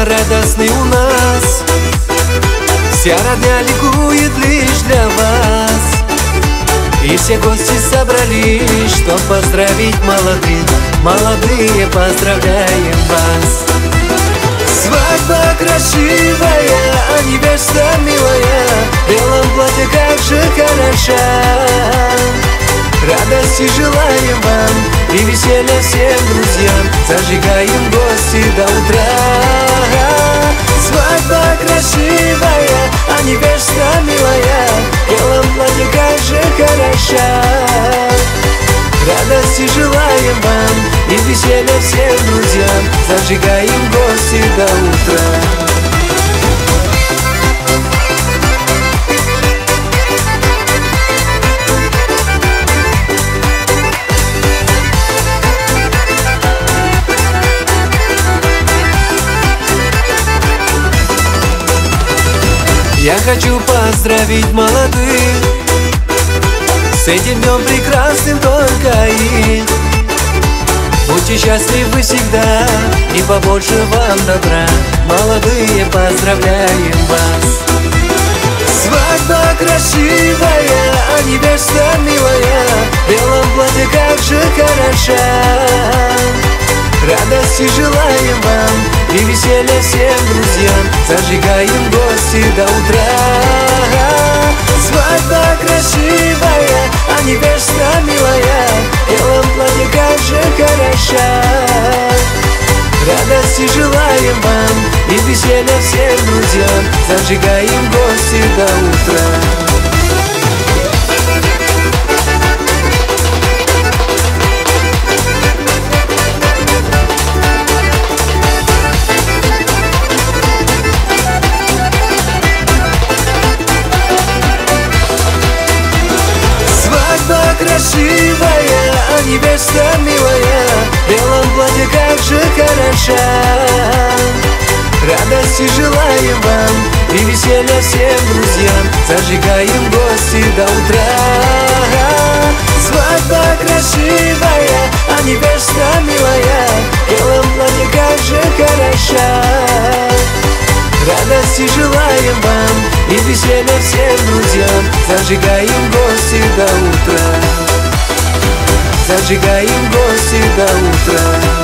радостный у нас, вся родня ликует лишь для вас. И все гости собрались, чтоб поздравить молодых. Молодые, поздравляем вас. Свадьба красивая, а невеста милая, в белом платье как же хороша. Радости желаем вам и веселья всем друзьям, зажигаем гости до утра. Свадьба красивая, а невеста милая, в белом платье как же хороша. Радости желаем вам и веселья всем друзьям, зажигаем гости до утра. Я хочу поздравить молодых с этим днем прекрасным только их. Будьте счастливы всегда и побольше вам добра. Молодые, поздравляем вас. Свадьба красивая, а невеста милая, в белом платье как же хороша. Радости желаем вам и веселья всем друзьям, зажигаем гости до утра. Свадьба красивая, а невеста милая, в белом платье как же хороша. Радости желаем вам и веселья всем друзьям, зажигаем гости до утра. Красивая, а невеста милая, в белом платье как же хороша. Радости желаем вам и веселья всем друзьям, зажигаем гости до утра. Свадьба красивая, а невеста милая, в белом платье как же хороша. Радости желаем вам и веселья всем друзьям, зажигаем гости до утра. Зажигаем гости до утра.